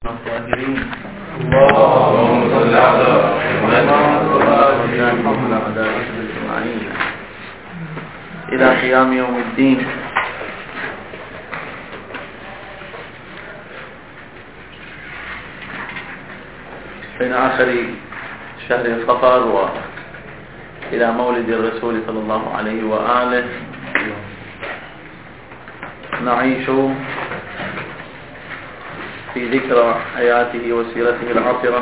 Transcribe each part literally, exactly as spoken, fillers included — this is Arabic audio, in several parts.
الطاهرين اللهم صل على محمد أجمعين إلى قيام يوم الدين. بين آخر شهر صفر وإلى مولد الرسول صلى الله عليه وآله نعيش في ذكرى حياته وسيرته العطرة،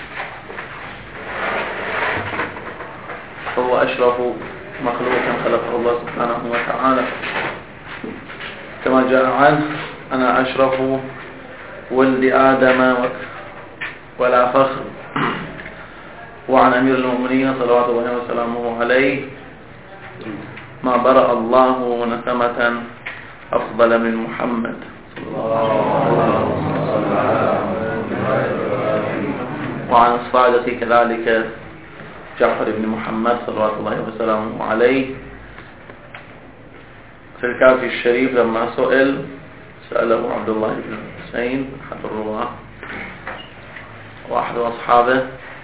فهو أشرف مخلوق خلقه الله سبحانه وتعالى، كما جاء عنه: أنا أشرف ولد آدم ولا فخر. وعن أمير المؤمنين صلوات الله وسلامه عليه: ما برأ الله نسمة أفضل من محمد. وعن الصادق كذلك جعفر بن محمد صلوات الله وسلامه عليه في الكافي الشريف لما سئل سأله عبد الله بن حسين أحد الرواة واحد أصحابه: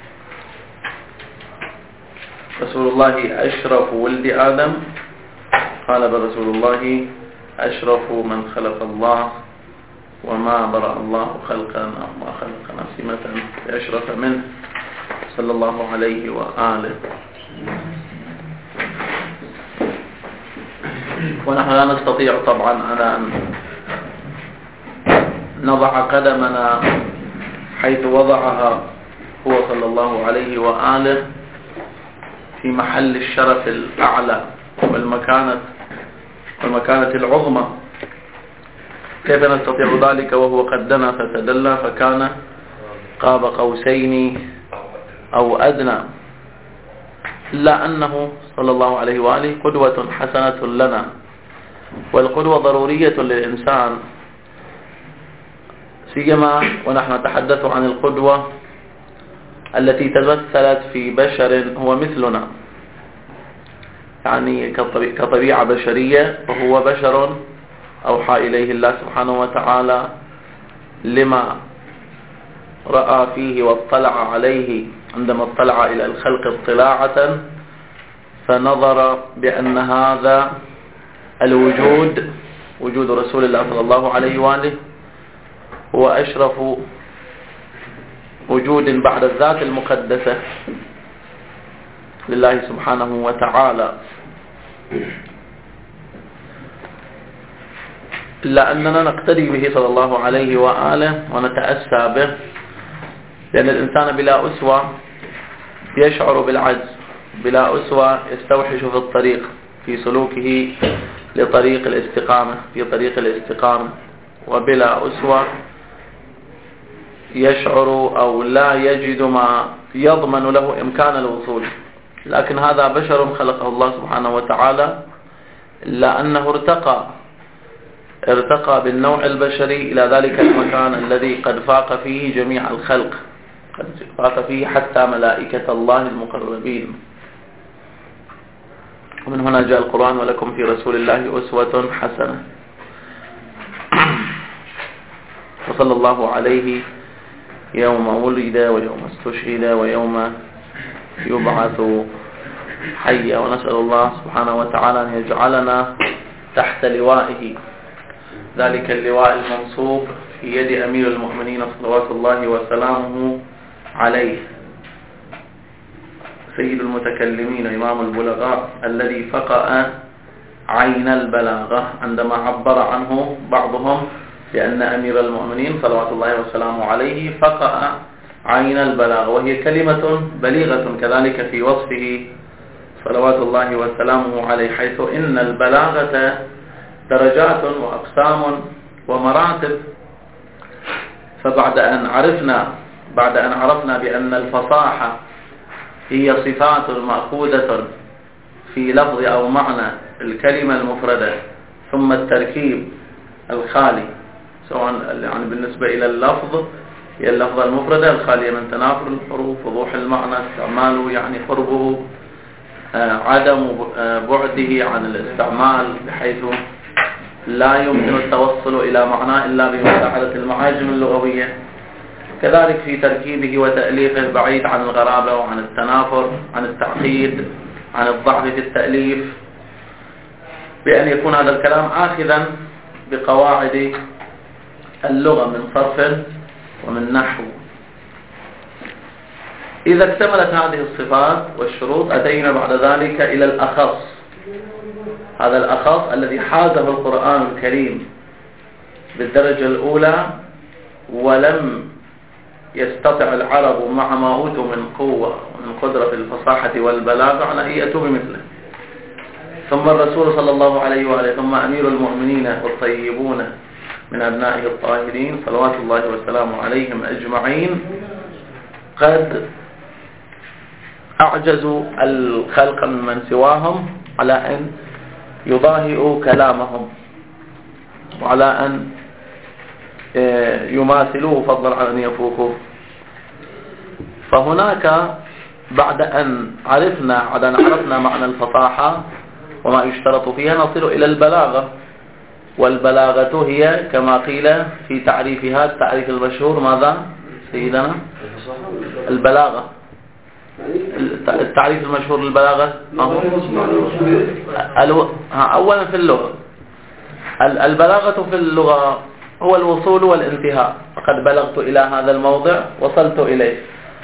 رسول الله أشرف ولد آدم؟ قال: بل رسول الله أشرف من خلق الله، وما برأ الله خلقا أو ما خلق نسمة أشرف منه صلى الله عليه وآله. ونحن لا نستطيع طبعا أن نضع قدمنا حيث وضعها هو صلى الله عليه وآله في محل الشرف الأعلى والمكانة والمكانة العظمى. كيف نستطيع ذلك وهو قد دنا فتدلى فكان قاب قوسين أو أدنى؟ إلا أنه صلى الله عليه وآله قدوة حسنة لنا، والقدوة ضرورية للإنسان، سيما ونحن نتحدث عن القدوة التي تمثلت في بشر هو مثلنا، يعني كطبيعة بشرية، وهو بشر أوحى إليه الله سبحانه وتعالى لما رأى فيه واطلع عليه عندما اطلع إلى الخلق اطلاعة، فنظر بأن هذا الوجود وجود رسول الله صلى الله عليه وآله هو أشرف وجود بعد الذات المقدسة لله سبحانه وتعالى. إلا أننا نقتدي به صلى الله عليه وآله ونتأسى به، لأن الإنسان بلا أسوة يشعر بالعجز، بلا أسوة يستوحش في الطريق في سلوكه لطريق الاستقامة في طريق الاستقامة وبلا أسوة يشعر أو لا يجد ما يضمن له إمكان الوصول. لكن هذا بشر خلقه الله سبحانه وتعالى، إلا أنه ارتقى ارتقى بالنوع البشري إلى ذلك المكان الذي قد فاق فيه جميع الخلق، قد فاق فيه حتى ملائكة الله المقربين. ومن هنا جاء القرآن: ولكم في رسول الله أسوة حسنة. وصلى الله عليه يوم ولد ويوم استشهد ويوم يبعث حيا، ونسأل الله سبحانه وتعالى أن يجعلنا تحت لوائه، ذلك اللواء المنصوب في يد أمير المؤمنين صلوات الله وسلامه عليه، سيد المتكلمين إمام البلغاء، الذي فقأ عين البلاغة، عندما عبر عنه بعضهم بأن أمير المؤمنين صلوات الله وسلامه عليه فقأ عين البلاغة، وهي كلمة بليغة كذلك في وصفه صلوات الله وسلامه عليه، حيث إن البلاغة درجات وأقسام ومراتب. فبعد أن عرفنا بعد أن عرفنا بأن الفصاحة هي صفات مأخوذة في لفظ أو معنى الكلمة المفردة، ثم التركيب الخالي، سواء يعني بالنسبة إلى اللفظ هي اللفظة المفردة الخالية من تنافر الحروف، وضوح المعنى، استعماله يعني قربه، عدم بعده عن الاستعمال بحيث لا يمكن التوصل إلى معناه إلا بمساعدة المعاجم اللغوية. كذلك في تركيبه وتأليفه بعيد عن الغرابة وعن التنافر، عن التعقيد، عن الضعف في التأليف، بأن يكون هذا الكلام آخذا بقواعد اللغة من صرف ومن نحو. إذا اكتملت هذه الصفات والشروط أتينا بعد ذلك إلى الأخص. هذا الأخص الذي حازه القرآن الكريم بالدرجة الأولى، ولم يستطع العرب مع ما أوتوا من قوة ومن قدرة في الفصاحة والبلاغة أن يأتوا بمثله. ثم الرسول صلى الله عليه وآله، ثم أمير المؤمنين والطيبون من أبنائه الطاهرين صلوات الله وسلامه عليهم أجمعين، قد أعجزوا الخلق ممن سواهم على أن يضاهئوا كلامهم وعلى أن يماثلوه فضلا عن أن يفوقوه. فهناك بعد أن عرفنا بعد أن عرفنا معنى الفصاحة وما يشترط فيها، نصل إلى البلاغة. والبلاغة هي كما قيل في تعريفها التعريف المشهور، ماذا سيدنا؟ البلاغة، التعريف المشهور للبلاغة أولا في اللغة. البلاغة في اللغة هو الوصول والانتهاء، فقد بلغت إلى هذا الموضع وصلت إليه.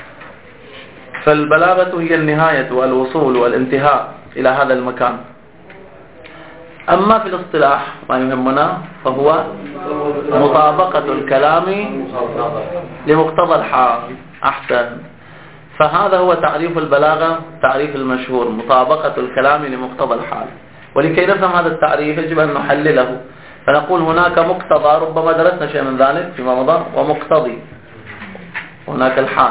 فالبلاغة هي النهاية والوصول والانتهاء إلى هذا المكان. أما في الاصطلاح ما يهمنا فهو مطابقة الكلام لمقتضى الحال. أحسن. فهذا هو تعريف البلاغة، تعريف المشهور، مطابقة الكلام لمقتضى الحال. ولكي نفهم هذا التعريف يجب أن نحلله، فنقول هناك مقتضى، ربما درسنا شيء من ذلك فيما مضى، ومقتضي. هناك الحال.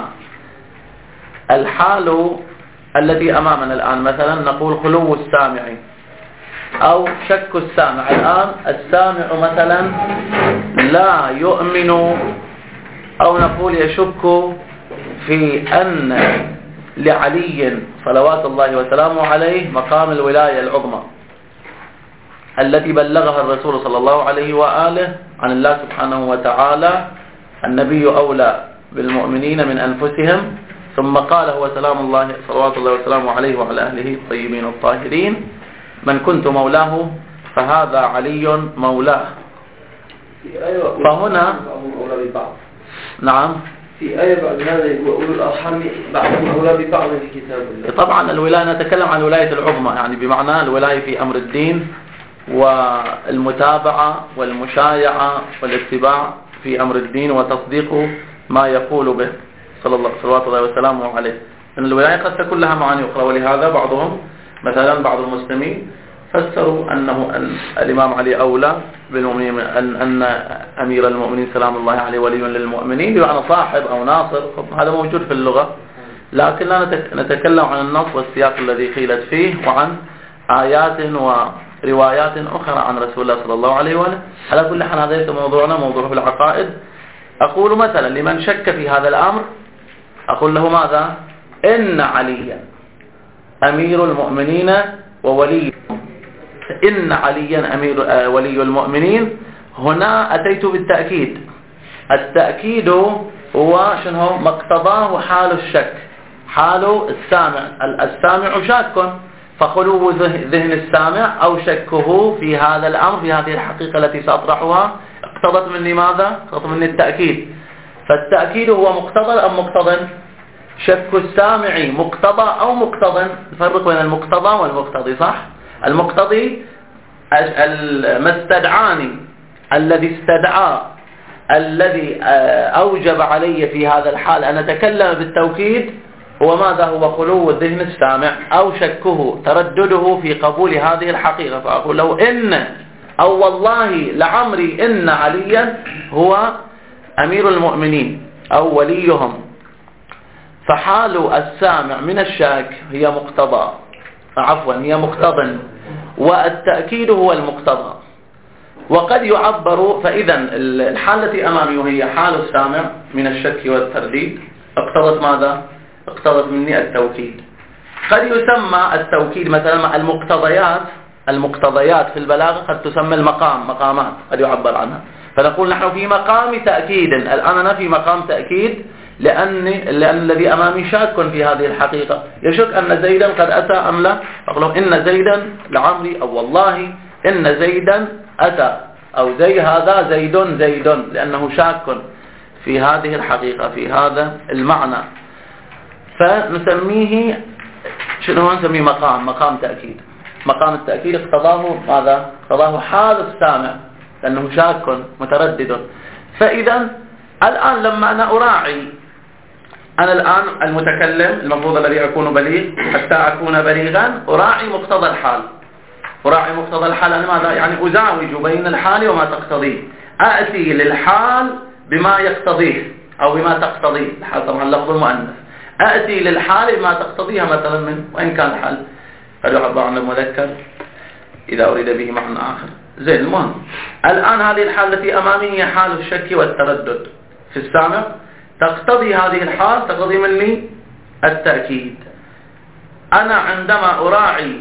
الحال التي أمامنا الآن مثلا نقول خلو السامع أو شك السامع. الآن السامع مثلا لا يؤمن أو نقول يشك في أن لعلي صلوات الله وسلامه عليه مقام الولاية العظمى التي بلغها الرسول صلى الله عليه وآله عن الله سبحانه وتعالى. النبي أولى بالمؤمنين من أنفسهم، ثم قال هو سلام الله صلوات الله وسلامه عليه وعلى أهله الطيبين الطاهرين: من كنت مولاه فهذا علي مولاه. فهنا نعم في آية بعد هذا يقول أولو الأرحام بعضهم أولى ببعض في كتاب الله. طبعا الولاية نتكلم عن الولاية العظمى، يعني بمعنى الولاية في أمر الدين والمتابعة والمشايعة والاتباع في أمر الدين وتصديق ما يقول به صلى الله صلوات الله وسلامه عليه. أن الولاية قد تكون لها معاني أخرى، ولهذا بعضهم مثلا بعض المسلمين فسروا أنه أن الإمام علي أولى بالمؤمنين، أن, أن أمير المؤمنين سلام الله عليه ولي للمؤمنين بمعنى صاحب أو ناصر. هذا موجود في اللغة، لكن لا نتكلم عن النص والسياق الذي قيلت فيه وعن آيات وروايات أخرى عن رسول الله صلى الله عليه وآله. على كل حال هذا ليس موضوعنا، موضوع في العقائد. أقول مثلا لمن شك في هذا الأمر أقول له ماذا؟ إن عليا أمير المؤمنين وولي، إن عليا أمير ولي المؤمنين. هنا أتيت بالتأكيد. التأكيد هو شنو؟ مقتضاه حال الشك، حال السامع. السامع شاك، فخلو ذهن السامع أو شكه في هذا الأمر، في هذه الحقيقة التي سأطرحها، اقتضت مني ماذا؟ اقتضت مني التأكيد. فالتأكيد هو مقتضى أم مقتضى؟ شك السامع مقتضى أو مقتضى؟ نفرق بين المقتضى والمقتضي، صح؟ المقتضي ما استدعاني، الذي استدعى، الذي أوجب علي في هذا الحال أن أتكلم بالتوكيد هو ماذا؟ هو خلو الذهن السامع أو شكه، تردده في قبول هذه الحقيقة. فأقول له إن أو والله لعمري إن عليا هو أمير المؤمنين أو وليهم. فحال السامع من الشك هي مقتضى، عفوا هي مقتضى، والتأكيد هو المقتضى. وقد يعبر، فإذا الحالة التي أمامي وهي حال السامع من الشك والترديد اقتضت ماذا؟ اقتضت مني التوكيد. قد يسمى التوكيد مثلا مع المقتضيات. المقتضيات في البلاغة قد تسمى المقام، مقامات قد يعبر عنها. فنقول نحن في مقام تأكيد. الآن أنا في مقام تأكيد لأن, لأن الذي أمامي شاك في هذه الحقيقة، يشك أن زيدا قد أتى أم لا، أقول له إن زيدا لعمري، أو والله إن زيدا أتى، أو زي هذا زيد زيد، لأنه شاك في هذه الحقيقة، في هذا المعنى. فنسميه شنو نسميه؟ مقام مقام تأكيد. مقام التأكيد اقتضاه ماذا؟ اقتضاه حال السامع، لأنه شاك متردد. فإذا الآن لما أنا أراعي، أنا الآن المتكلم المفروض الذي أكون بليغ، حتى أكون بليغا أراعي مقتضى الحال. أراعي مقتضى الحال أنا ماذا؟ يعني أزاوج بين الحال وما تقتضيه، أأتي للحال بما يقتضيه أو بما تقتضيه. الحال طبعا لفظ المؤنث، أأتي للحال بما تقتضيها مثلا من وإن كان الحال قد يعبر عن المذكر إذا أريد به معنى آخر. زين، المهم الآن هذه الحالة التي أمامي هي حال الشك والتردد في السامع، تقتضي هذه الحال تقتضي مني التأكيد. أنا عندما أراعي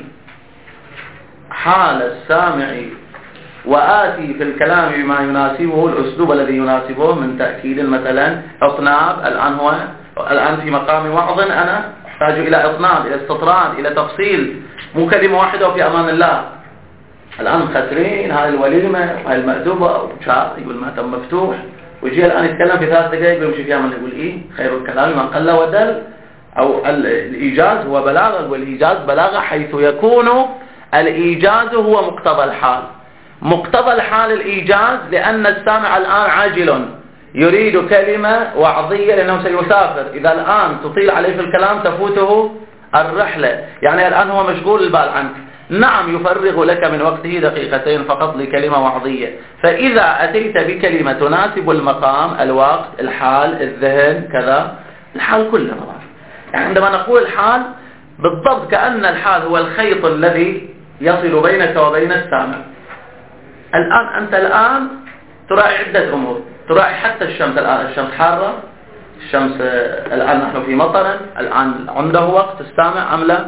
حال السامع وآتي في الكلام بما يناسبه، الأسلوب الذي يناسبه من تأكيد مثلا إطناب، الآن هو الآن في مقام وعظ، أنا أحتاج إلى إطناب، إلى استطراد، إلى تفصيل، مو كلمة واحدة وفي أمان الله. الآن مخسرين هاي الوليمة، هاي المأدوبة، أو شاء يقول ماتم مفتوح، ويجي الآن يتكلم في ثلاث دقائق ويمشي فيها من يقول إيه خير الكلام ما قل ودل، أو الإيجاز هو بلاغة، والإيجاز بلاغة حيث يكون الإيجاز هو مقتضى الحال. مقتضى الحال الإيجاز، لأن السامع الآن عاجل يريد كلمة وعظية لأنه سيسافر، إذا الآن تطيل عليه في الكلام تفوته الرحلة، يعني الآن هو مشغول البال عنك. نعم يفرغ لك من وقته دقيقتين فقط لكلمة وعظية، فإذا أتيت بكلمة تناسب المقام، الوقت، الحال، الذهن، كذا، الحال كله طبعا. يعني عندما نقول الحال بالضبط كأن الحال هو الخيط الذي يصل بينك وبين السامع. الآن أنت الآن تراعي عدة أمور، تراعي حتى الشمس. الآن الشمس حارة، الشمس الآن نحن في مطر، الآن عنده وقت السامع أم لا؟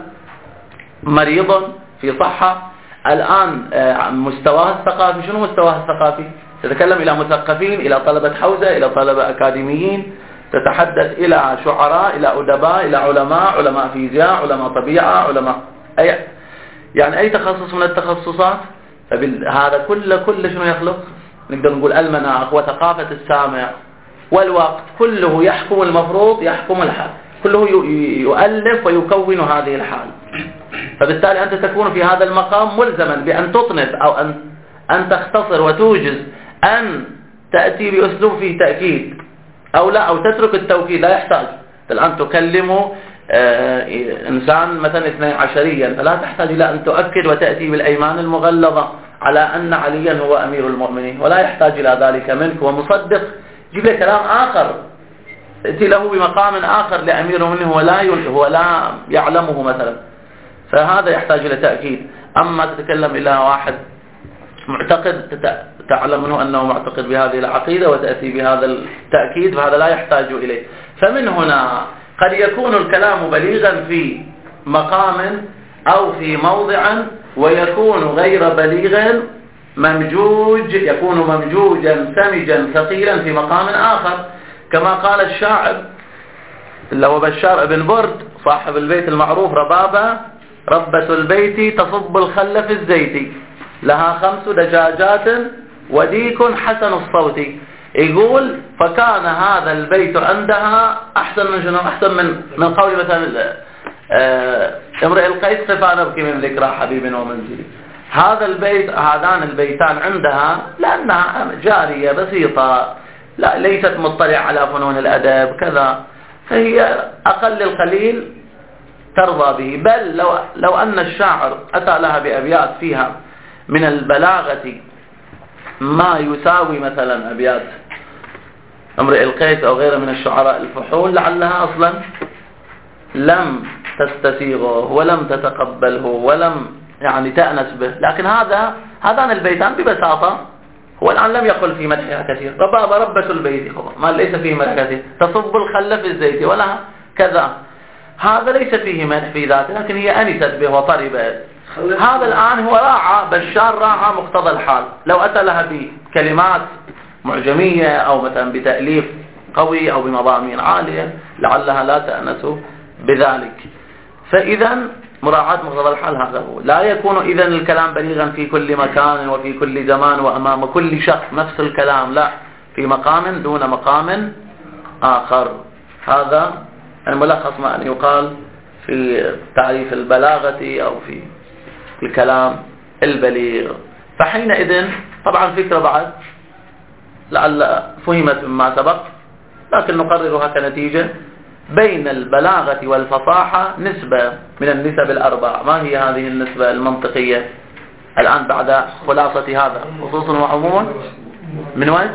مريض في صحة، الآن مستواه الثقافي، شنو مستواه الثقافي؟ تتكلم إلى مثقفين، إلى طلبة حوزة، إلى طلبة أكاديميين، تتحدث إلى شعراء، إلى أدباء، إلى علماء، علماء فيزياء، علماء طبيعة، علماء أي يعني أي تخصص من التخصصات. فهذا كله كله شنو يخلق؟ نقدر نقول المناخ وثقافة السامع والوقت كله يحكم، المفروض يحكم الحال، كله يؤلف ويكون هذه الحال. فبالتالي أنت تكون في هذا المقام ملزما بأن تطنف أو أن أن تختصر وتوجز، أن تأتي بأسلوب فيه تأكيد أو لا، أو تترك التوكيد، لا يحتاج. الآن تكلم آه إنسان مثلا اثني عشريا، فلا تحتاج إلى أن تؤكد وتأتي بالأيمان المغلظة على أن عليا هو أمير المؤمنين، ولا يحتاج إلى ذلك منك. ومصدق جيب لي كلام آخر، ائتي له بمقام آخر لأمير المؤمنين هو لا هو لا يعلمه مثلا، فهذا يحتاج إلى تأكيد. أما تتكلم إلى واحد معتقد تعلم منه أنه معتقد بهذه العقيدة وتأتي بهذا التأكيد، فهذا لا يحتاج إليه. فمن هنا قد يكون الكلام بليغا في مقام أو في موضع، ويكون غير بليغ ممجوج، يكون ممجوجا سمجا ثقيلا في مقام آخر، كما قال الشاعر اللي هو بشار بن برد صاحب البيت المعروف: ربابة ربة البيت تصب الخل في الزيت، لها خمس دجاجات وديك حسن الصوت. يقول فكان هذا البيت عندها أحسن من شنو؟ أحسن من من قول مثلا امرئ القيس: خفا نبكي من ذكرى حبيب ومنزلي. هذا البيت، هذان البيتان عندها لأنها جارية بسيطة، لا ليست مطلع على فنون الأدب كذا، فهي أقل القليل ترضى به. بل لو, لو أن الشاعر أتى لها بأبيات فيها من البلاغة ما يساوي مثلا أبيات امرئ القيس أو غيره من الشعراء الفحول، لعلها أصلا لم تستسيغه ولم تتقبله ولم يعني تأنس به. لكن هذا هذان البيتان ببساطة هو الآن لم يقل في مدحها كثير. ربابة ربة البيت ما ليس فيه مدح كثير، تصب الخل في الزيت ولا كذا، هذا ليس فيه مدح في ذاته، لكن هي أنست به وطربت. هذا الآن هو راعى، بشار راعى مقتضى الحال. لو أتى لها بكلمات معجمية أو مثلا بتأليف قوي أو بمضامين عالية لعلها لا تأنس بذلك. فإذا مراعاة مقتضى الحال هذا هو. لا يكون إذن الكلام بليغا في كل مكان وفي كل زمان وأمام كل شخص نفس الكلام، لا، في مقام دون مقام آخر. هذا الملخص ما أن يقال في تعريف البلاغة أو في الكلام البليغ. فحينئذ طبعا فكرة بعد لعل فهمت مما سبق، لكن نقررها كنتيجة. بين البلاغة والفصاحة نسبة من النسب الأربع. ما هي هذه النسبة المنطقية الآن بعد خلاصة هذا خصوصا وعموما؟ من وجه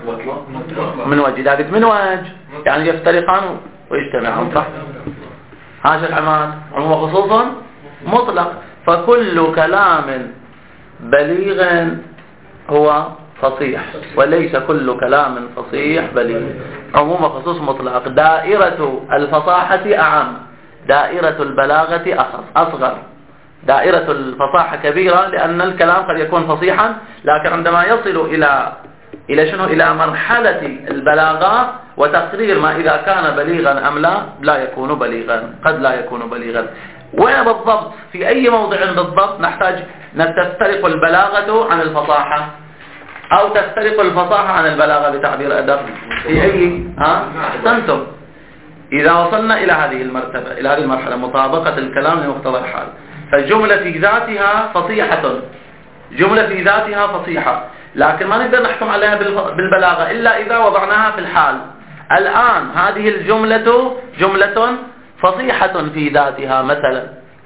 من وجه إذا قلت من وجه يعني يفترقان ويجتمعان، صح؟ ها شيخ عماد، عموما خصوصا مطلق. فكل كلام بليغ هو فصيح، وليس كل كلام فصيح بليغ. عموما خصوص مطلق. دائرة الفصاحة أعم، دائرة البلاغة أصغر. دائرة الفصاحة كبيرة لأن الكلام قد يكون فصيحا، لكن عندما يصل إلى إلى شنو إلى مرحلة البلاغة وتقرير ما إذا كان بليغا أم لا، لا يكون بليغا، قد لا يكون بليغا. وين بالضبط في أي موضع بالضبط نحتاج نستفرق البلاغة عن الفصاحة أو تفترق الفصاحة عن البلاغة بتعبير أدق؟ في أي ها أحسنتم. إذا وصلنا إلى هذه المرتبة، إلى هذه المرحلة مطابقة الكلام لمقتضى الحال، فالجملة في ذاتها فصيحة، جملة في ذاتها فصيحة، لكن ما نقدر نحكم عليها بالبلاغة إلا إذا وضعناها في الحال. الآن هذه الجملة جملة فصيحة في ذاتها. مثلا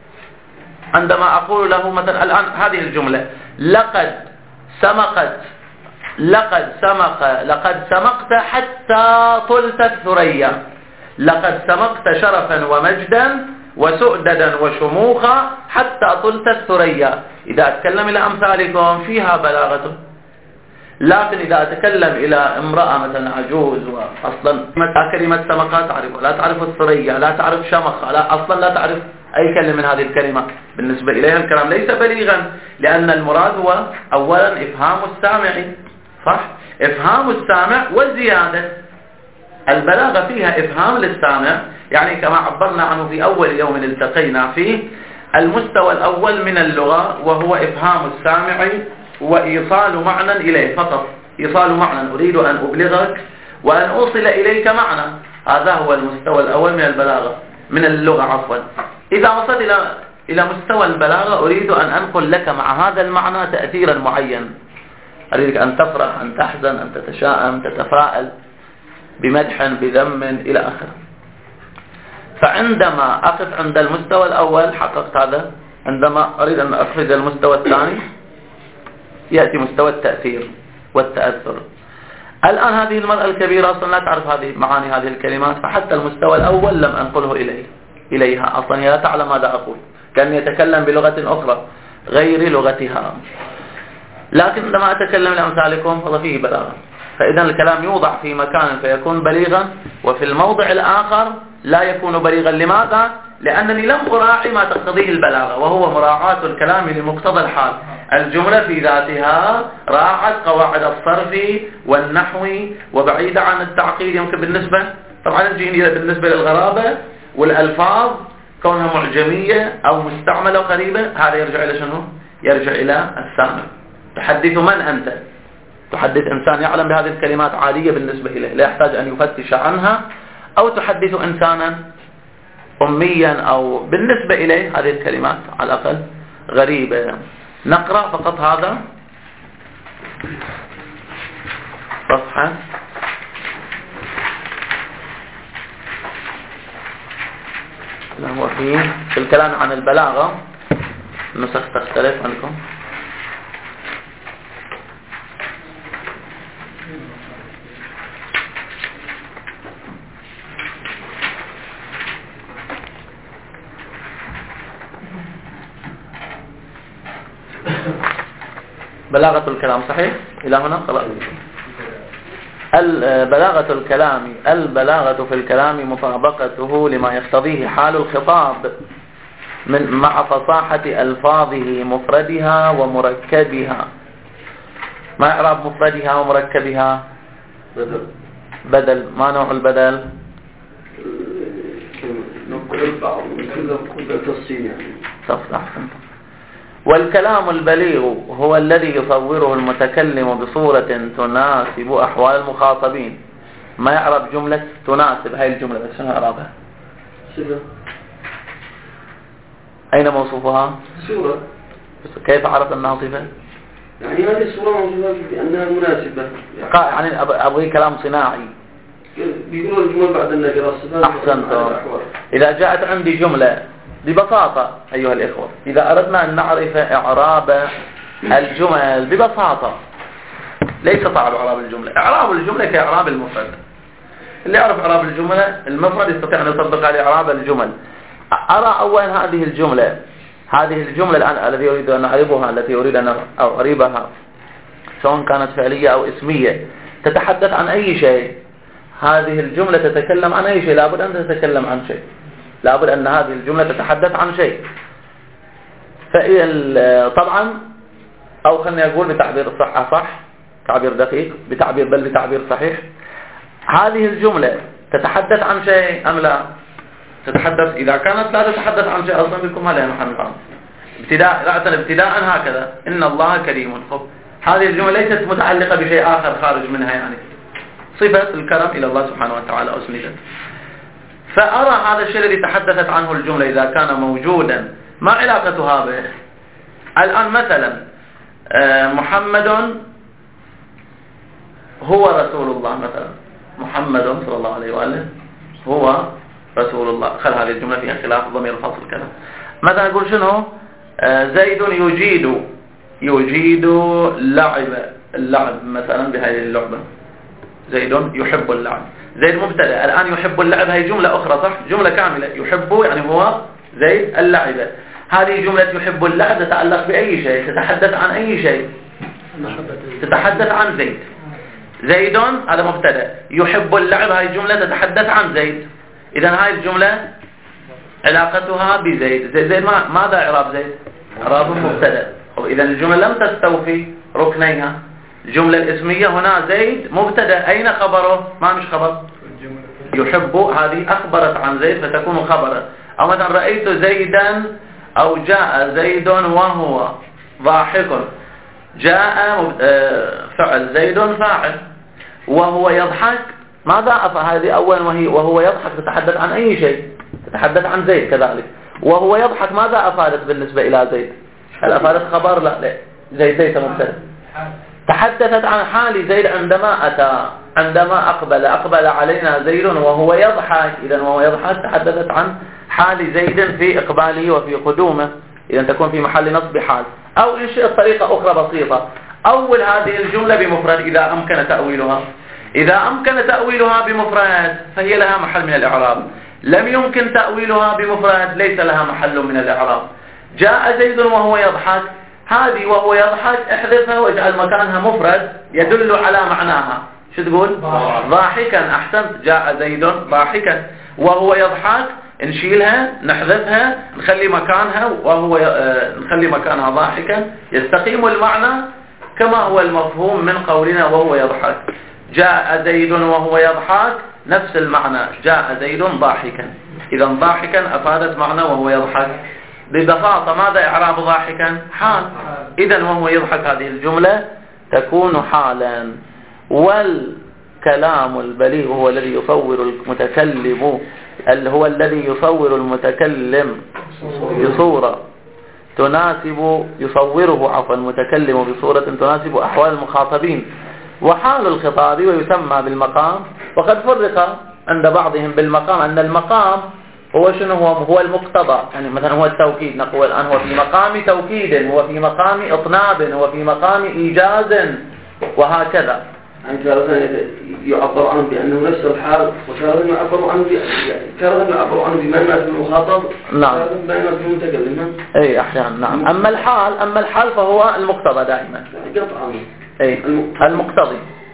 عندما أقول له مثلا الآن هذه الجملة لقد سمقت لقد سمق لقد سمقت حتى طلت الثريا، لقد سمقت شرفا ومجدا وسؤددا وشموخا حتى طلت الثريا. إذا أتكلم إلى أمثالكم فيها بلاغته، لكن إذا أتكلم إلى امرأة مثلا عجوز وأصلا كلمة سمقة تعرف، لا تعرف الثريا، لا تعرف شمخة، لا أصلا لا تعرف أي كلمة من هذه الكلمة، بالنسبة إليها الكلام ليس بليغا، لأن المراد هو أولا إفهام السامع، صح؟ إفهام السامع والزيادة. البلاغة فيها إفهام للسامع، يعني كما عبرنا عنه في أول يوم التقينا فيه، المستوى الأول من اللغة وهو إفهام السامع وإيصال معنى إليه فقط، إيصال معنى، أريد أن أبلغك وأن أوصل إليك معنى، هذا هو المستوى الأول من البلاغة من اللغة عفوا. إذا وصلت إلى إلى مستوى البلاغة أريد أن أنقل لك مع هذا المعنى تأثيرا معين، أريدك أن تفرح، أن تحزن، أن تتشائم، تتفائل، بمدح بذم إلى آخره. فعندما أقف عند المستوى الأول حققت هذا، عندما أريد أن أخرج المستوى الثاني يأتي مستوى التأثير والتأثر. الآن هذه المرأة الكبيرة أصلا لا تعرف هذه معاني هذه الكلمات، فحتى المستوى الأول لم أنقله إليه إليها، أصلا هي لا تعلم ماذا أقول، كان يتكلم بلغة أخرى غير لغتها. لكن عندما أتكلم لأمثالكم فهذا فيه بلاغة. فإذا الكلام يوضع في مكان فيكون بليغا، وفي الموضع الآخر لا يكون بليغا. لماذا؟ لأنني لم أراعي ما تقتضيه البلاغة، وهو مراعاة الكلام لمقتضى الحال. الجملة في ذاتها راعت قواعد الصرف والنحو وبعيدة عن التعقيد. يمكن بالنسبة طبعا نجي بالنسبة للغرابة والألفاظ كونها معجمية أو مستعملة قريبة، هذا يرجع إلى شنو؟ يرجع إلى السامع. تحدث من أنت؟ تحدث إنسان يعلم بهذه الكلمات عادية بالنسبة إليه لا يحتاج أن يفتش عنها، أو تحدث إنسانا أميا أو بالنسبة إليه هذه الكلمات على الأقل غريبة. نقرأ فقط هذا صفحة لا هو فيه في الكلام عن البلاغة، النسخ تختلف عنكم. بلاغة الكلام صحيح إلى هنا خلاص. بلاغة الكلام، البلاغة في الكلام مطابقته لما يقتضيه حال الخطاب من مع فصاحة ألفاظه مفردها ومركبها. ما إعراب مفردها ومركبها؟ بدل بدل. ما نوع البدل؟ نقل بعض كل تفصيل يعني. صف أحسن. والكلام البليغ هو الذي يصوره المتكلم بصورة تناسب أحوال المخاطبين. ما يعرف جملة تناسب، هاي الجملة بس شنو إعرابها؟ صفة. أين موصوفها؟ صورة. كيف عرف أنها صفة؟ يعني هذه الصورة موصوفة بأنها مناسبة. يعني أبغي كلام صناعي. بيقولوا الجمل بعد النكرة الصفات. أحسنت. إذا جاءت عندي جملة ببساطة أيها الإخوة، إذا أردنا أن نعرف إعراب الجمل ببساطة، ليس صعب إعراب الجملة. إعراب الجملة كإعراب المفرد. اللي يعرف إعراب الجملة المفرد يستطيع أن يطبق على إعراب الجمل. أرى أولا هذه الجملة هذه الجملة الآن التي أريد أن أعربها التي أريد أن أعربها سواء كانت فعلية أو اسمية تتحدث عن أي شيء. هذه الجملة تتكلم عن أي شيء، لابد أن تتكلم عن شيء، لابد أن هذه الجملة تتحدث عن شيء. طبعا أو خلني أقول بتعبير صح صح تعبير دقيق بتعبير بل بتعبير صحيح، هذه الجملة تتحدث عن شيء أم لا؟ تتحدث. إذا كانت لا تتحدث عن شيء أصلا بكم هذا محل قام ابتداء لا ابتداء هكذا إن الله كريم. خب هذه الجملة ليست متعلقة بشيء آخر خارج منها، يعني صفة الكرم إلى الله سبحانه وتعالى أسندت. فأرى هذا الشيء الذي تحدثت عنه الجملة إذا كان موجودا ما علاقتها به. الآن مثلا محمد هو رسول الله، مثلا محمد صلى الله عليه وآله هو رسول الله. خل هذه الجملة فيها خلاف ضمير فصل كذا. مثلا أقول شنو؟ زيد يجيد يجيد لعب اللعب مثلا بهذه اللعبة. زيد يحب اللعب. زيد مبتدأ، الآن يحب اللعب هي جملة أخرى صح؟ جملة كاملة. يحب يعني هو زيد اللعب. هذه جملة يحب اللعب تتعلق بأي شيء، تتحدث عن أي شيء، تتحدث عن زيد. زيد هذا مبتدأ، يحب اللعب هذه جملة تتحدث عن زيد. إذا هاي الجملة علاقتها بزيد. زيد, زيد ما ماذا إعراب زيد؟ إعراب مبتدأ. إذا الجملة لم تستوفي ركنيها. الجملة الاسمية هنا زيد مبتدأ، أين خبره؟ ما مش خبر. يحب هذه أخبرت عن زيد فتكون خبرا. أو مثلا رأيت زيدا أو جاء زيد وهو ضاحك. جاء فعل زيد فاعل وهو يضحك ماذا أفعل؟ هذه أولا وهي وهو يضحك تتحدث عن أي شيء، تتحدث عن زيد كذلك. وهو يضحك ماذا أفادت بالنسبة إلى زيد؟ هل أفادت خبر؟ لا لا زيد ليس مبتدأ. تحدثت عن حال زيد عندما أتى، عندما أقبل أقبل علينا زيد وهو يضحك. إذا وهو يضحك تحدثت عن حال زيد في إقباله وفي قدومه، إذا تكون في محل نصب حال. أو إن شئت طريقة أخرى بسيطة، أول هذه الجملة بمفرد إذا أمكن تأويلها. إذا أمكن تأويلها بمفرد فهي لها محل من الإعراب. لم يمكن تأويلها بمفرد ليس لها محل من الإعراب. جاء زيد وهو يضحك، هذه وهو يضحك احذفها واجعل مكانها مفرد يدل على معناها. شو تقول؟ ضاحكا. أحسنت. جاء زيد ضاحكا وهو يضحك نشيلها نحذفها نخلي مكانها وهو نخلي مكانها ضاحكا، يستقيم المعنى كما هو المفهوم من قولنا وهو يضحك. جاء زيد وهو يضحك نفس المعنى، جاء زيد ضاحكا. إذا ضاحكا أفادت معنى وهو يضحك. ببساطة ماذا إعراب ضاحكا؟ حال. إذا وهو يضحك هذه الجملة تكون حالا. والكلام البليغ هو الذي يصور المتكلم هو الذي يصور المتكلم بصورة تناسب يصوره عفوا المتكلم بصورة تناسب أحوال المخاطبين وحال الخطاب، ويسمى بالمقام. وقد فرق عند بعضهم بالمقام أن المقام هو شنو؟ هو هو المقتضى. يعني مثلا هو التوكيد، نقول الآن هو في مقام توكيد، هو في مقام إطناب، هو في مقام إيجاز، وهكذا. يعني تارة يعبر عنه بأنه نفس الحال، وتارة يعبر عنه تارة يعبر عنه بما يناسب المخاطب، نعم، بما يناسب المتكلم. أي أحيانا نعم. أما الحال أما الحال فهو المقتضى دائما. أي المقتضي.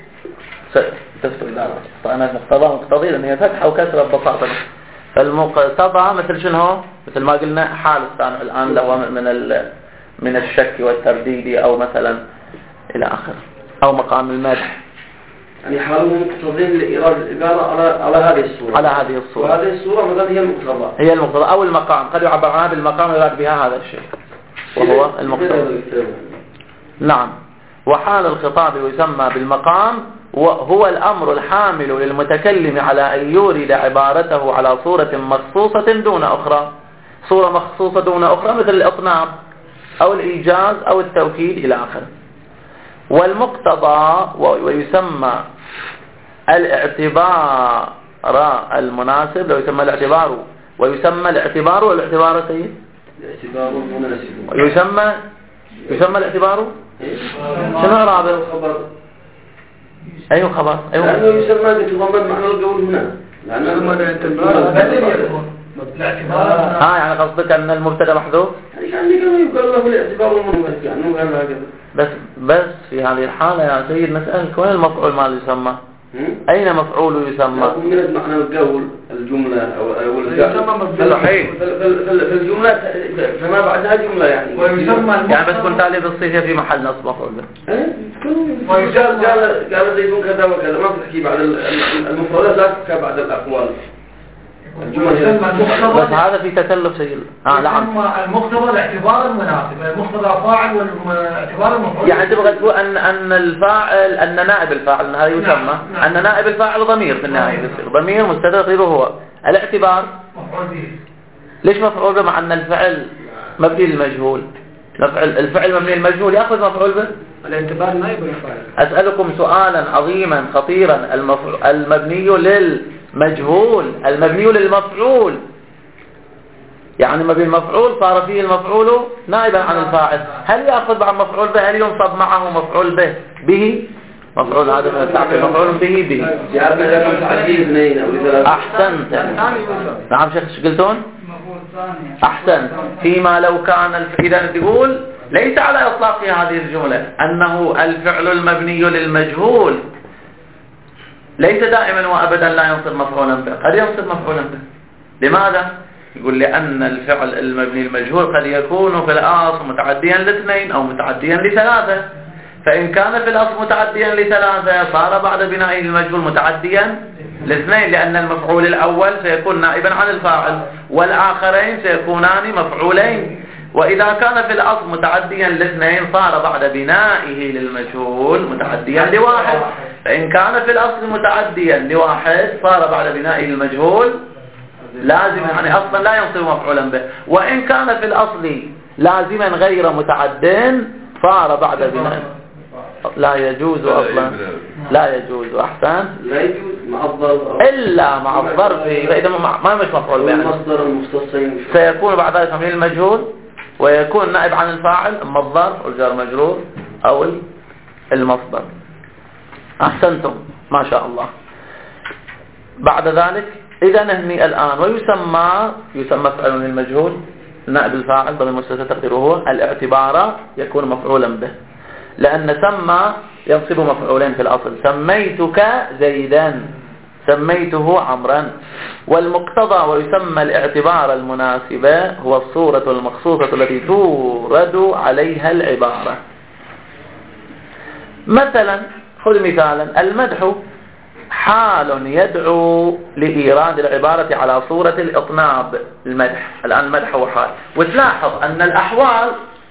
تفتح لا فأنا مقتضى مقتضي لأن هي فتحة وكسرة ببساطة. فالمقتضى مثل شنو؟ مثل ما قلنا حال الثاني الآن لو من من الشك والترديد أو مثلا إلى آخر، أو مقام المدح. يعني حالهم مقتضين لإيراد العبارة على على هذه الصورة على هذه الصورة، وهذه الصورة مثلا هي المقتضى هي المقتضى أو المقام، قد يعبر عنها بالمقام يراد بها هذا الشيء وهو المقتضى. نعم. وحال الخطاب يسمى بالمقام، وهو الأمر الحامل للمتكلم على أن يورد عبارته على صورة مخصوصة دون أخرى، صورة مخصوصة دون أخرى مثل الإطناب أو الإيجاز أو التوكيد إلى آخره. والمقتضى ويسمى الاعتبار المناسب، لو يسمى الاعتبار ويسمى الاعتبار والاعتبار سيد الاعتبار المناسب يسمى يسمى الاعتبار شنو رابط؟ خبر. أيوه خبر. أيوه لأنه يسمى بتضمن معنى القول هنا، لأنه الاعتبار ها يعني قصدك أن المبتدا محذوف؟ يعني كان يقول له الاعتبار المناسب يعني قال هكذا. بس بس في هذه الحالة يا سيد نسألك وين المفعول ما يسمى؟ أين مفعول يسمى؟ من معنى القول الجملة أو أو صحيح. في الجملة فما بعدها جملة يعني. ويسمى يعني بس كنت عليه بالصيغة في محل نصب مفعول به. ويقال قال قال زيد كذا وكذا، ما تحكي بعد المفعولات، لا تحكي بعد الأقوال. بس هذا في تكلف سيد. اه نعم. المقتضى الاعتبار المناسب، المقتضى فاعل والاعتبار المفعول. يعني تبغى تقول ان ان الفاعل ان نائب الفاعل هذا يسمى ان نائب الفاعل ضمير في النهايه يصير ضمير مستتر غيره هو الاعتبار مفعول به. ليش مفعول به مع ان الفعل مبني للمجهول؟ الفعل الفعل مبني للمجهول ياخذ مفعول به. الاعتبار نائب الفاعل. اسالكم سؤالا عظيما خطيرا، المبني للمجهول المبني للمفعول يعني ما بين المفعول صار فيه المفعول نائبا عن الفاعل، هل يأخذ مع مفعول به؟ هل ينصب معه مفعول به به مفعول هذا من التعبير مفعول به به أحسنت. نعم شيخ ايش قلتون؟ أحسنت. فيما لو كان الف... إذا تقول ليس على إطلاق هذه الجملة أنه الفعل المبني للمجهول ليس دائما وأبدا لا ينصب مفعولا به، قد ينصب مفعولا به. لماذا؟ يقول لأن الفعل المبني المجهول قد يكون في الأصل متعديا لاثنين أو متعديا لثلاثة، فإن كان في الأصل متعديا لثلاثة صار بعد بنائه المجهول متعديا لاثنين، لأن المفعول الأول سيكون نائبا عن الفاعل والآخرين سيكونان مفعولين. وإذا كان في الأصل متعديا لاثنين صار بعد بنائه للمجهول متعديا لواحد، فإن كان في الأصل متعديا لواحد صار بعد بنائه للمجهول لازم يعني أصلا لا ينصب مفعولا به، وإن كان في الأصل لازما غير متعد صار بعد بناء لا يجوز أصلا لا يجوز. أحسن. لا يجوز مع الظرف إلا مع الظرف، فإذا ما مش مفعول به المصدر المختصين سيكون بعد ذلك مبني المجهول ويكون نائب عن الفاعل اما الظرف والجار مجرور أو المصدر. أحسنتم ما شاء الله. بعد ذلك إذا نهني الآن ويسمى يسمى فعل المجهول نائب الفاعل ضمن المستتر تقديره الاعتبار يكون مفعولا به، لأن سمى ينصب مفعولين في الأصل، سميتك زيدا سميته عمرا. والمقتضى ويسمى الاعتبار المناسبة هو الصورة المخصوصة التي تورد عليها العبارة. مثلا خذ مثالا، المدح حال يدعو لإيراد العبارة على صورة الإطناب. المدح الآن مدح هو حال، وتلاحظ أن الأحوال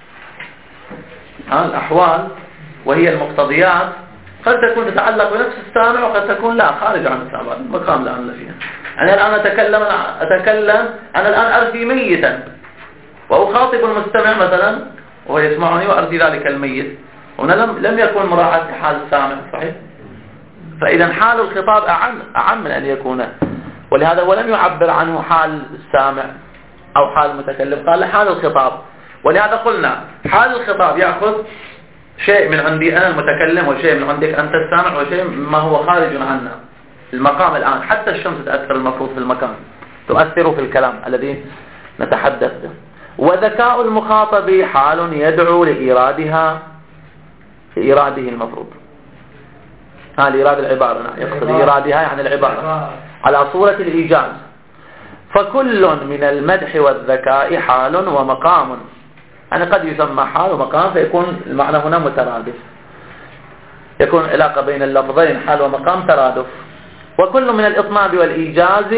الأحوال وهي المقتضيات قد تكون تتعلق بنفس السامع وقد تكون لا خارج عن السامع، مقام لا أمل فيها. أنا الآن أتكلم أتكلم أنا الآن أرثي ميتا وأخاطب المستمع مثلا وهو يسمعني وأرثي ذلك الميت، هنا لم لم يكن مراعاة حال السامع صحيح؟ فإذا حال الخطاب أعم أعم من أن يكون، ولهذا ولم يعبر عنه حال السامع أو حال المتكلم، قال حال الخطاب. ولهذا قلنا حال الخطاب يأخذ شيء من عندي أنا المتكلم وشيء من عندك أنت السامع وشيء ما هو خارج عنا. المقام الآن حتى الشمس تأثر المفروض في المكان، تؤثر في الكلام الذي نتحدث به. وذكاء المخاطب حال يدعو لإيرادها إيراده المفروض ها لإيراد العبارة، يقصد إيرادها يعني العبارة على صورة الإيجاز. فكل من المدح والذكاء حال ومقام، يعني قد يسمى حال ومقام فيكون المعنى هنا مترادف. يكون علاقة بين اللفظين حال ومقام ترادف. وكل من الإطناب والإيجاز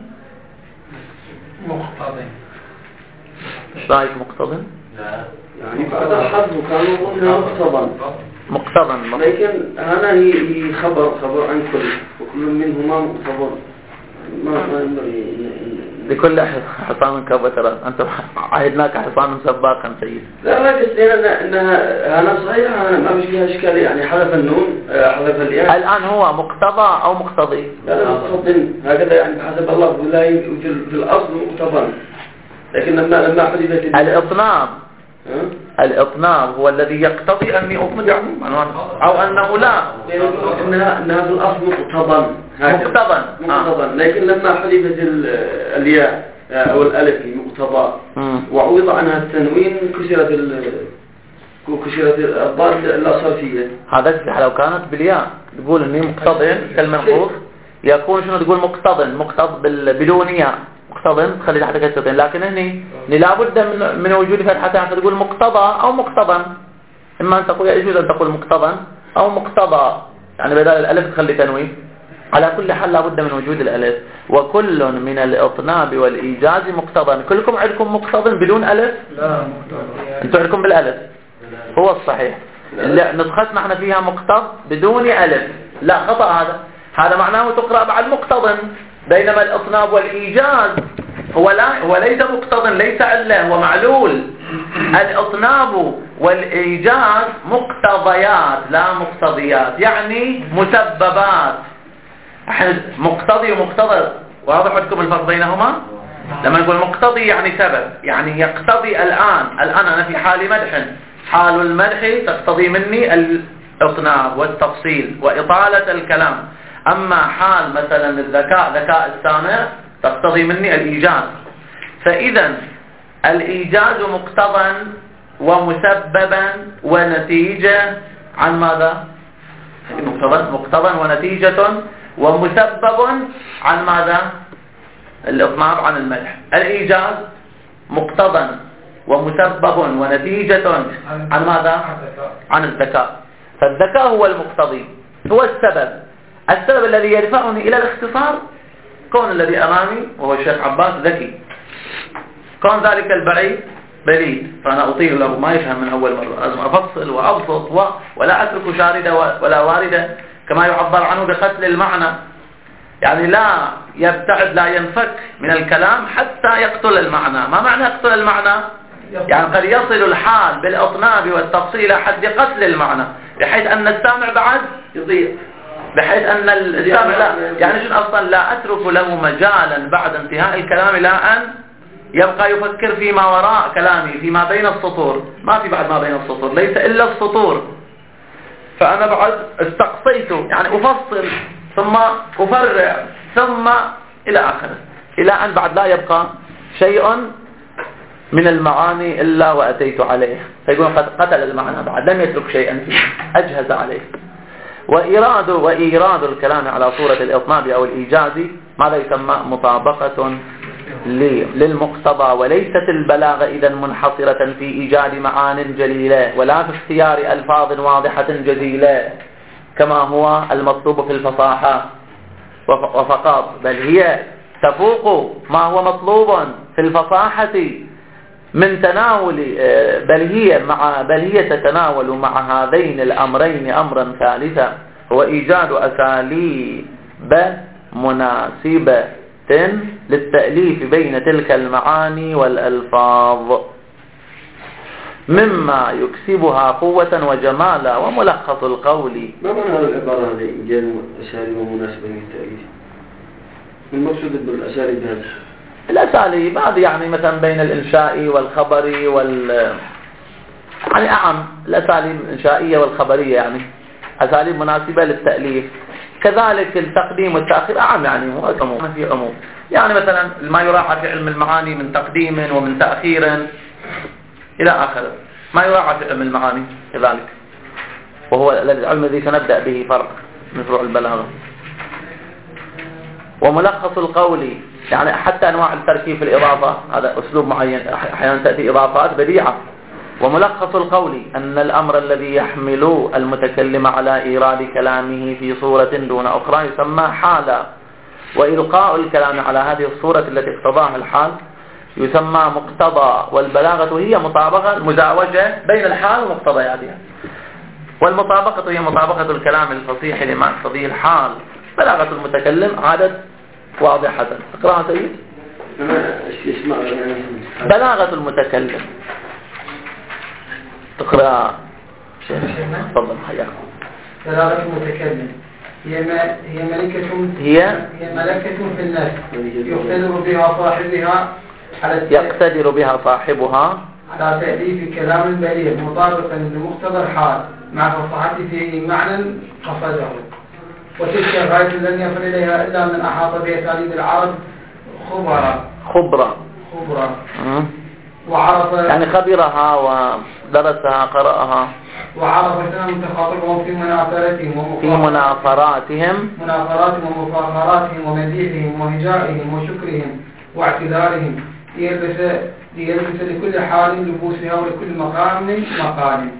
مقتضي. ايش رايك مقتضى؟ لا يعني بعد الحذف كانوا قلنا مقتضى مقتضى، لكن هنا هي هي خبر خبر عن كل وكل منهما مقتضى. ما ما ينبغي لكل حصان كبترا. أنت عهدناك حصان سباقا سيد. لا لا قصدي أنا إنها أنا صحيح أنا ما فيها إشكال يعني حذف النون حذف الياء. الآن هو مقتضى أو مقتضي؟ لا لا مقتضي هكذا يعني بحسب الله ولا في الأصل مقتضى، لكن لما لما حذفت الإطناب الإطناب هو الذي يقتضي أني أطنب يعني أو أنه لا إنها إنها في الأصل مقتضى مقتضى مقتضى، لكن لما حذفت الياء أو الألف مقتضى وعوض عنها التنوين كسرت ال كسرت الضاد الأصلية. هذا لو كانت بالياء تقول إني مقتضى كالمنقوص يكون شنو تقول مقتضى مقتضى بدون ياء مقتضى تخلي تحت كسرتين، لكن هني لابد من من وجود فتحتين فتقول مقتضى أو مقتضى. إما أن تقول يجوز أن تقول مقتضى أو مقتضى يعني بدل الألف تخلي تنوين. على كل حال لابد من وجود الألف. وكل من الإطناب والإيجاز مقتضى. كلكم عندكم مقتضى بدون ألف؟ لا مقتضى. أنتم عندكم بالألف هو الصحيح. اللي نسختنا احنا فيها مقتضى بدون ألف. لا خطأ هذا. هذا معناه تقرأ بعد مقتضى، بينما الإطناب والإيجاز هو لا هو ليس مقتضى ليس علة هو معلول. الإطناب والإيجاز مقتضيات لا مقتضيات يعني مسببات. مقتضي ومقتضى واضح عندكم الفرق بينهما؟ لما نقول مقتضي يعني سبب يعني يقتضي الآن الآن أنا في حال مدح، حال المدح تقتضي مني الإطناب والتفصيل وإطالة الكلام. أما حال مثلا الذكاء ذكاء السامع تقتضي مني الإيجاز. فإذا الإيجاز مقتضى ومسببا ونتيجة عن ماذا؟ مقتضى مقتضى ونتيجة ومسبب عن ماذا؟ الإطناب عن المدح. الإيجاز مقتضى ومسبب ونتيجة عن ماذا؟ عن الذكاء. فالذكاء هو المقتضي هو السبب السبب الذي يدفعني إلى الاختصار. كون الذي أمامي وهو الشيخ عباس ذكي، كون ذلك البعيد بليد، فأنا أطيل له ما يفهم من أول مرة. لازم أفصل وأبسط و... ولا أترك شاردة ولا واردة كما يعبر عنه بقتل المعنى، يعني لا يبتعد لا ينفك من الكلام حتى يقتل المعنى. ما معنى يقتل المعنى؟ يعني قد يصل الحال بالأطناب والتفصيل حد قتل المعنى بحيث أن السامع بعد يضيع، بحيث أن السامع لا يعني شنو أصلا لا أترك له مجالا بعد انتهاء الكلام إلى أن يبقى يفكر فيما وراء كلامي فيما بين السطور. ما في بعد ما بين السطور ليس إلا السطور. فأنا بعد استقصيت يعني أفصل ثم أفرع ثم إلى آخره إلى أن بعد لا يبقى شيء من المعاني إلا وأتيت عليه. فيقول قد قتل المعنى بعد لم يترك شيئا فيه أجهز عليه. وإيراد وإيراد الكلام على صورة الإطناب أو الإيجاز ماذا يسمى؟ مطابقة للمقتضى، وليست البلاغة إذا منحصرة في إيجاد معان جليلة ولا في اختيار ألفاظ واضحة جزيلة كما هو المطلوب في الفصاحة وفقط، بل هي تفوق ما هو مطلوب في الفصاحة من تناول بل هي مع بل هي تتناول مع هذين الأمرين أمرا ثالثا هو إيجاد أساليب مناسبة للتأليف بين تلك المعاني والألفاظ مما يكسبها قوة وجمالا. وملخص القول ما معنى هذه العبارة هذه إيجاد أساليب مناسبة للتأليف؟ المقصود بالأساليب هذه الأساليب هذه يعني مثلا بين الإنشائي والخبري وال يعني أعم الأساليب الإنشائية والخبرية يعني أساليب مناسبة للتأليف. كذلك التقديم والتأخير أعم يعني هو عموم في عموم يعني مثلا ما يراعى في علم المعاني من تقديم ومن تأخير إلى آخره ما يراعى في علم المعاني كذلك، وهو العلم الذي سنبدأ به فرق من فروع البلاغة. وملخص القول يعني حتى أنواع التركيب في الإضافة هذا أسلوب معين، أحيانا تأتي إضافات بديعة وملخص القول أن الأمر الذي يحمل المتكلم على إيراد كلامه في صورة دون أخرى يسمى حالا، وإلقاء الكلام على هذه الصورة التي اقتضاها الحال يسمى مقتضى. والبلاغة هي مطابقة المزاوجة بين الحال ومقتضياتها، والمطابقة هي مطابقة الكلام الفصيح لما يقتضيه الحال. بلاغة المتكلم عادت واضحة. اقرأها سيد. بلاغة المتكلم تقرأ شيخ. تفضل حياكم. بلاغة المتكلم هي ما هي ملكة هي هي ملكة في الناس يقتدر بها صاحبها على يقتدر بها صاحبها على تأليف كلام بليغ مطابقا لمقتضى الحال مع فصاحته في معنى قصده، وتلك الغاية لن يصل إليها إلا من أحاط بأساليب العرب خبرا خبرا خبرا وعرف يعني خبرها ودرسها قرأها وعرف سنة تخاطبهم في مناظرتهم في مناظراتهم مناظراتهم ومفاخراتهم ومديحهم وهجائهم وشكرهم واعتذارهم ليلبس ليلبس لكل حال لبوسها ولكل مقام مقام.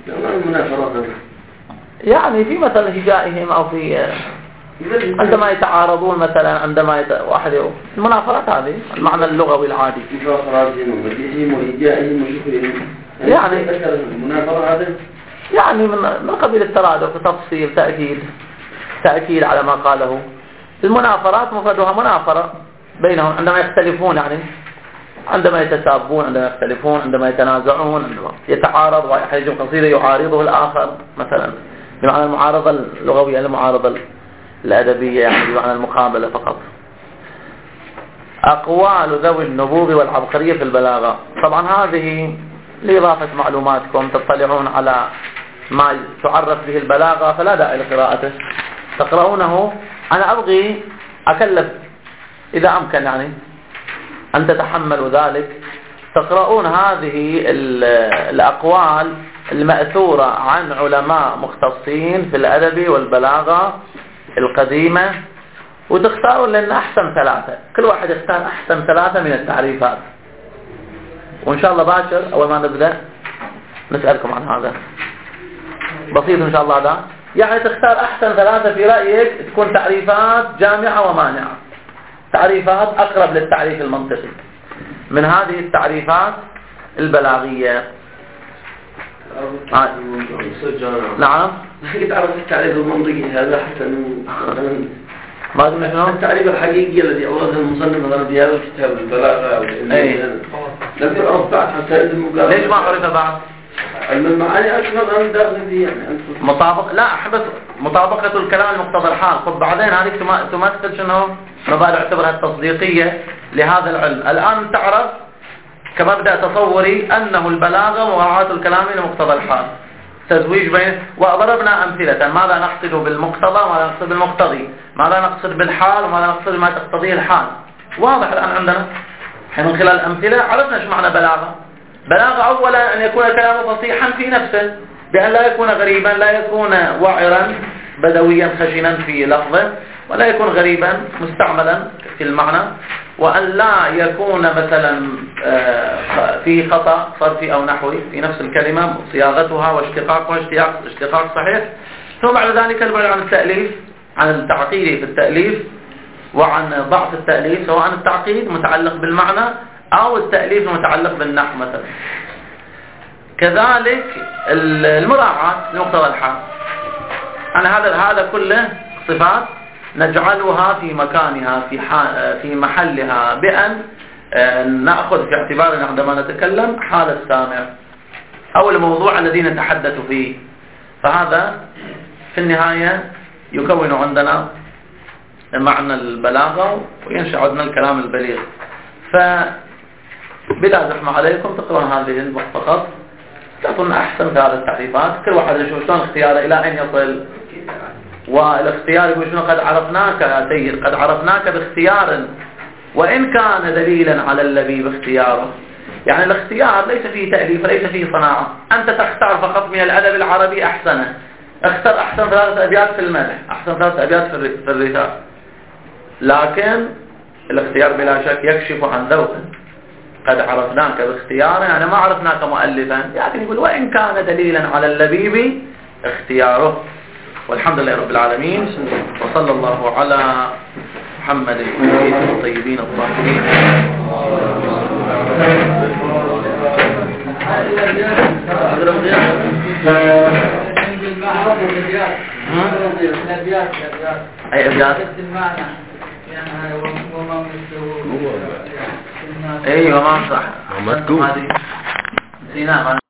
يعني في مثل هجائهم أو في عندما يتعارضون مثلا، عندما يت... واحد يقول المناظرات هذه المعنى اللغوي العادي مفاخراتهم ومديحهم وهجائهم وشكرهم يعني المناظرة هذا يعني من من قبيل الترادف وتفصيل تأكيد تأكيد على ما قاله. المناظرات مفردها مناظرة بينهم عندما يختلفون، يعني عندما يتسابون، عندما يختلفون، عندما يتنازعون، عندما يتعارض واحد يجي قصيدة يعارضه الآخر مثلا بمعنى المعارضة اللغوية، المعارضة الأدبية يعني بمعنى المقابلة فقط. أقوال ذوي النبوغ والعبقرية في البلاغة. طبعا هذه لإضافة معلوماتكم تطلعون على ما تعرف به البلاغة، فلا داعي لقراءته، تقرؤونه. أنا أبغي أكلف إذا أمكن يعني أن تتحملوا ذلك، تقرؤون هذه الأقوال المأثورة عن علماء مختصين في الأدب والبلاغة القديمة، وتختارون لأن أحسن ثلاثة، كل واحد يختار أحسن ثلاثة من التعريفات، وإن شاء الله باشر أول ما نبدأ نسألكم عن هذا بسيط إن شاء الله. هذا يعني تختار أحسن ثلاثة في رأيك تكون تعريفات جامعة ومانعة، تعريفات أقرب للتعريف المنطقي من هذه التعريفات البلاغية. آه. نعم تعرف التعريف المنطقي هذا حسن ما أدري شنو التعريف الحقيقي الذي أورده المصنف مثلا في هذا الكتاب البلاغة أو لم يعرف بعد حتى المقابل. ليش ما عرف بعد؟ المعاني أكثر من داخل فيه يعني مطابق لا حبس مطابقة الكلام المقتضى الحال. خب بعدين هذه تمثل شنو مبادئ اعتبرها التصديقية لهذا العلم. الآن تعرف كمبدأ تصوري أنه البلاغة مراعاة الكلام لمقتضى الحال، تزويج بين، وضربنا أمثلة ماذا نقصد بالمقتضى وماذا نقصد بالمقتضي، ماذا نقصد بالحال وماذا نقصد بما تقتضيه الحال. واضح الآن عندنا من خلال الأمثلة عرفنا ايش معنى بلاغة. بلاغة أولا أن يكون الكلام فصيحا في نفسه بأن لا يكون غريبا، لا يكون وعرا بدويا خشنا في لفظه، ولا يكون غريبا مستعملا في المعنى، وأن لا يكون مثلا في خطأ صرفي أو نحوي في نفس الكلمة صياغتها واشتقاقها اشتقاق, اشتقاق صحيح. ثم بعد ذلك البعد عن التأليف، عن التعقيد في التأليف وعن ضعف التأليف، سواء التعقيد متعلق بالمعنى أو التأليف متعلق بالنحو مثلا. كذلك المراعاة لمقتضى الحال. أنا هذا هذا كله صفات نجعلها في مكانها في في محلها بأن نأخذ في اعتبارنا عندما نتكلم حال السامع أو الموضوع الذي نتحدث فيه. فهذا في النهاية يكون عندنا معنى البلاغة وينشأ عندنا الكلام البليغ. فبلا زحمة عليكم تقرأون هذه فقط، تعطون أحسن ثلاث التعريفات، كل واحد يشوف شلون اختياره إلى أين يصل. والاختيار يقول شنو قد عرفناك يا سيد، قد عرفناك باختيار وإن كان دليلا على الذي باختياره. يعني الاختيار ليس فيه تأليف ليس فيه صناعة، أنت تختار فقط من الأدب العربي أحسنه، اختر أحسن ثلاثة أبيات في المدح، أحسن ثلاثة أبيات في الرثاء. لكن الاختيار بلا شك يكشف عن ذوق، قد عرفناك باختياره، يعني ما عرفناك مؤلفا، لكن يقول وإن كان دليلا على اللبيب اختياره. والحمد لله رب العالمين، وصلى الله على محمد وآله الطيبين الطاهرين. أي أبيات؟ أي وما صح.